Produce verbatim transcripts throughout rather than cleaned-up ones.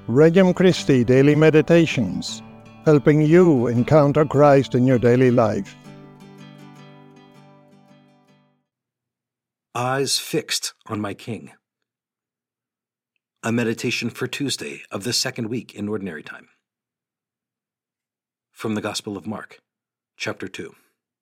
Regnum Christi Daily Meditations, helping you encounter Christ in your daily life. Eyes fixed on my King. A meditation for Tuesday of the second week in Ordinary Time. From the Gospel of Mark, chapter two.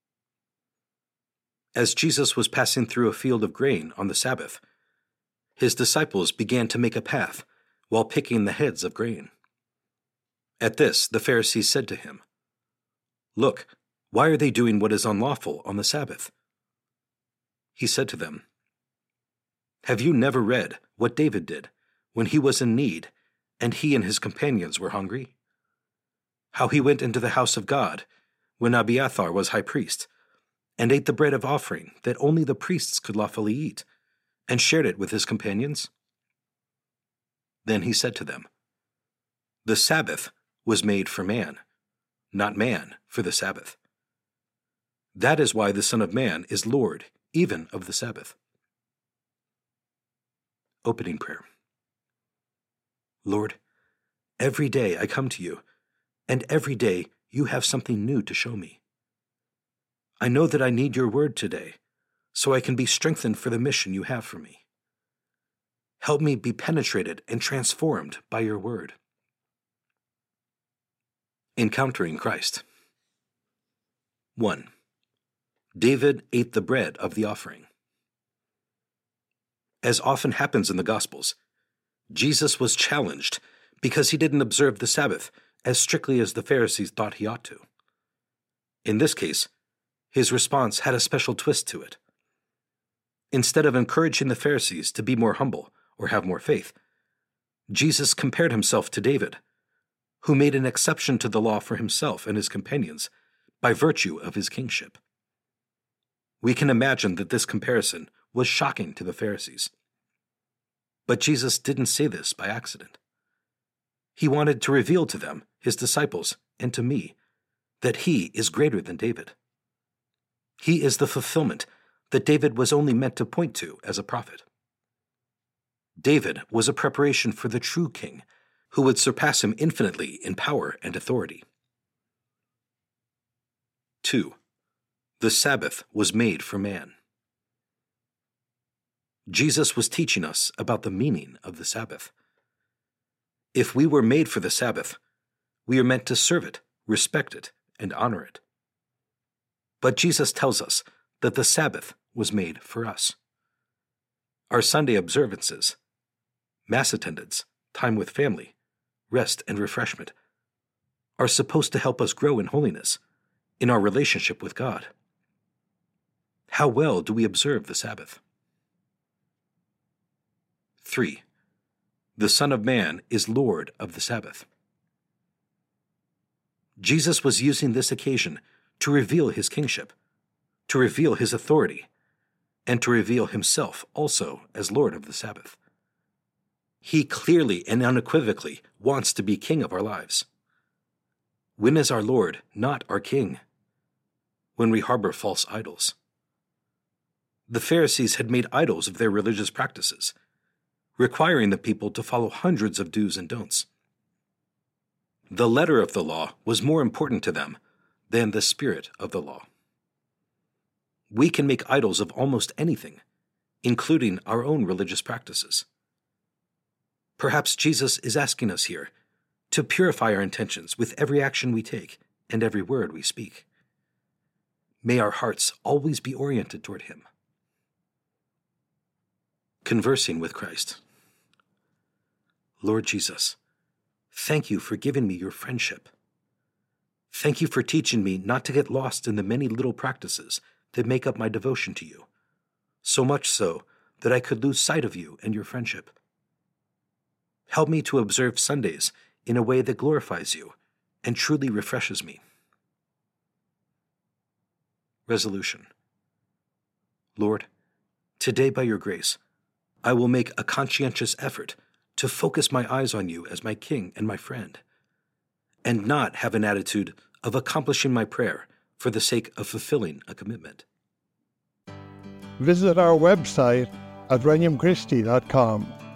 As Jesus was passing through a field of grain on the Sabbath, his disciples began to make a path while picking the heads of grain. At this, the Pharisees said to him, "Look, why are they doing what is unlawful on the Sabbath?" He said to them, "Have you never read what David did when he was in need and he and his companions were hungry? How he went into the house of God when Abiathar was high priest and ate the bread of offering that only the priests could lawfully eat and shared it with his companions?" Then he said to them, "The Sabbath was made for man, not man for the Sabbath. That is why the Son of Man is Lord even of the Sabbath." Opening prayer. Lord, every day I come to you, and every day you have something new to show me. I know that I need your word today, so I can be strengthened for the mission you have for me. Help me be penetrated and transformed by your word. Encountering Christ. one. David ate the bread of the offering. As often happens in the Gospels, Jesus was challenged because he didn't observe the Sabbath as strictly as the Pharisees thought he ought to. In this case, his response had a special twist to it. Instead of encouraging the Pharisees to be more humble or have more faith, Jesus compared himself to David, who made an exception to the law for himself and his companions by virtue of his kingship. We can imagine that this comparison was shocking to the Pharisees. But Jesus didn't say this by accident. He wanted to reveal to them, his disciples, and to me, that he is greater than David. He is the fulfillment that David was only meant to point to as a prophet. David was a preparation for the true king, who would surpass him infinitely in power and authority. two. The Sabbath was made for man. Jesus was teaching us about the meaning of the Sabbath. If we were made for the Sabbath, we are meant to serve it, respect it, and honor it. But Jesus tells us that the Sabbath was made for us. Our Sunday observances, Mass attendance, time with family, rest and refreshment, are supposed to help us grow in holiness, in our relationship with God. How well do we observe the Sabbath? three. The Son of Man is Lord of the Sabbath. Jesus was using this occasion to reveal his kingship, to reveal his authority, and to reveal himself also as Lord of the Sabbath. He clearly and unequivocally wants to be king of our lives. When is our Lord not our king? When we harbor false idols. The Pharisees had made idols of their religious practices, requiring the people to follow hundreds of do's and don'ts. The letter of the law was more important to them than the spirit of the law. We can make idols of almost anything, including our own religious practices. Perhaps Jesus is asking us here to purify our intentions with every action we take and every word we speak. May our hearts always be oriented toward him. Conversing with Christ. Lord Jesus, thank you for giving me your friendship. Thank you for teaching me not to get lost in the many little practices that make up my devotion to you, so much so that I could lose sight of you and your friendship. Help me to observe Sundays in a way that glorifies you and truly refreshes me. Resolution. Lord, today by your grace, I will make a conscientious effort to focus my eyes on you as my King and my friend, and not have an attitude of accomplishing my prayer for the sake of fulfilling a commitment. Visit our website at regnum christi dot com